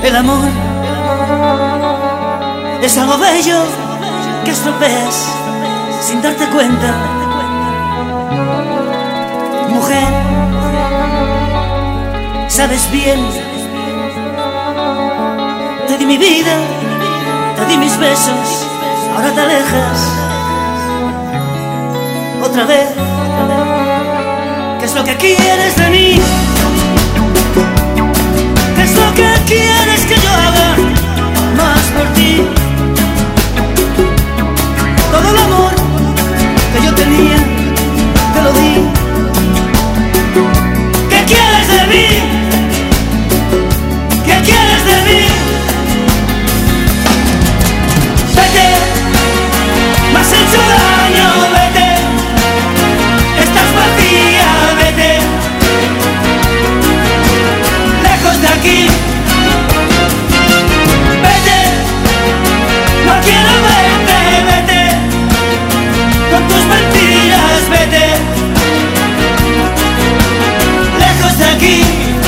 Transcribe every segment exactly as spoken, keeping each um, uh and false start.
El amor es algo bello que estropeas sin darte cuenta. Mujer, sabes bien, te di mi vida, te di mis besos, ahora te alejas otra vez. ¿Qué es lo que quieres de mí? ¿Qué es lo que quieres que yo haga más por ti? Todo el amor que yo tenía te lo di. ¿Qué quieres de mí? ¿Qué quieres de mí? Vete, me has hecho daño, vete. Estás vacía, vete. Lejos de aquí. Vete, no quiero verte, vete. Con tus mentiras, vete. Lejos de aquí.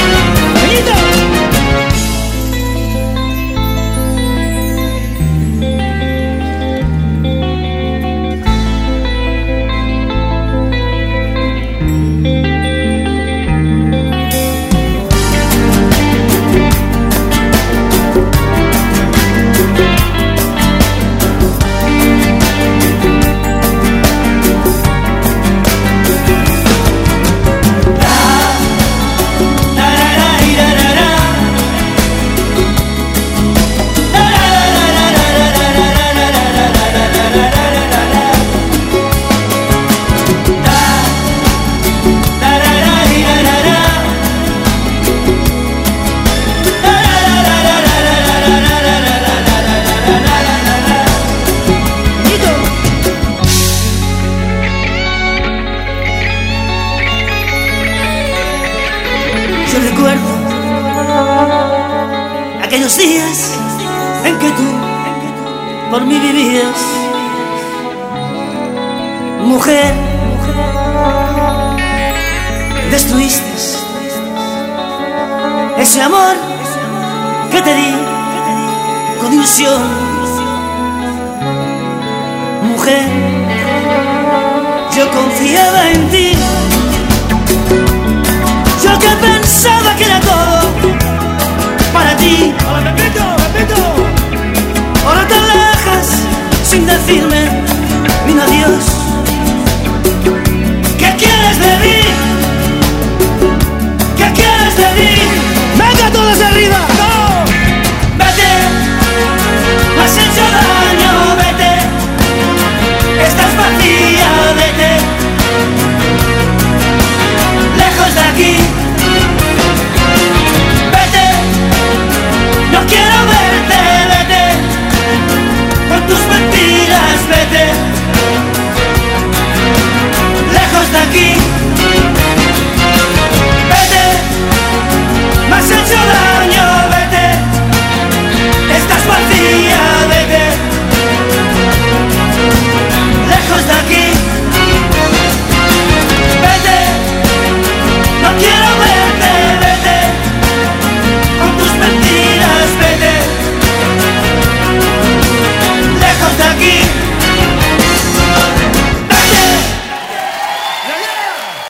Yo recuerdo aquellos días en que tú por mí vivías. Mujer, destruiste ese amor que te di con ilusión. Mujer, yo confiaba en ti. Yo que pensaba que era todo para ti. ¡Hola, Pepito, Pepito! Ahora te alejas sin decirme